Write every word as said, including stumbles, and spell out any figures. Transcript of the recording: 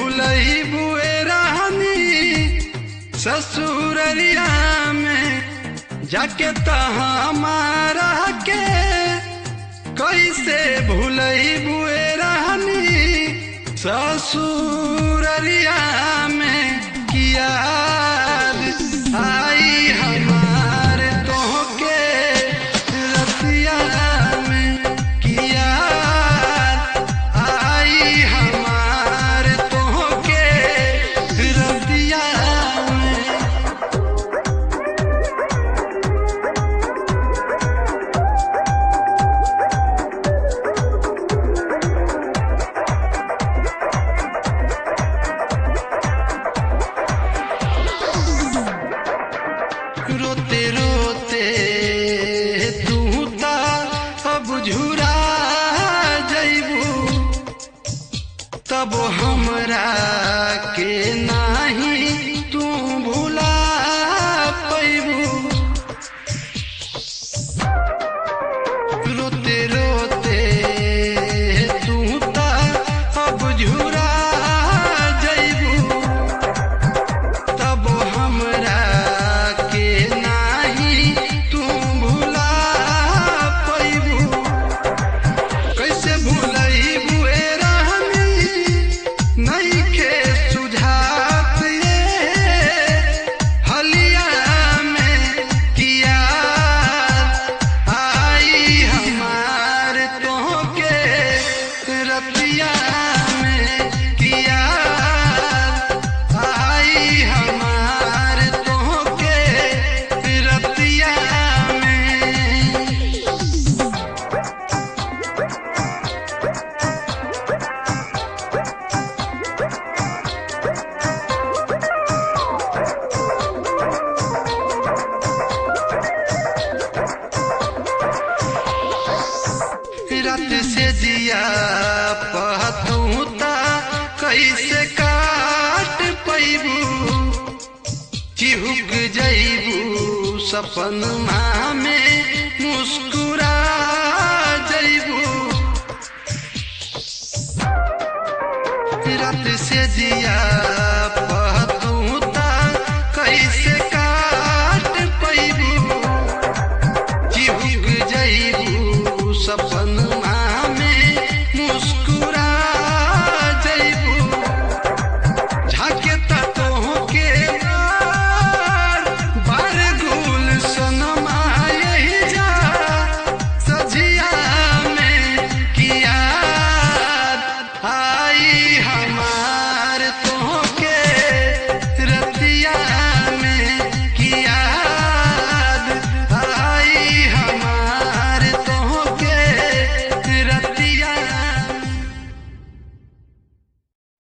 भूलई बुए रहनी ससुररिया में जाके तहाँ मारा के कैसे भूलई बुए रहनी ससुररिया में किया आई हमारे तोहके रतिया में किया आई हमारे तोहके रतिया में। रोते रोते तू ता अब झुरा जइबू तब हमरा के नाही तू भुला पैबू। रोते रोते तू ता अब झुरा जइबू तब हमरा रात से दिया पहतू ता कैसे काट पैबू चिहुक जइबू सपन में मुस्कुरा जइबू। रात से दिया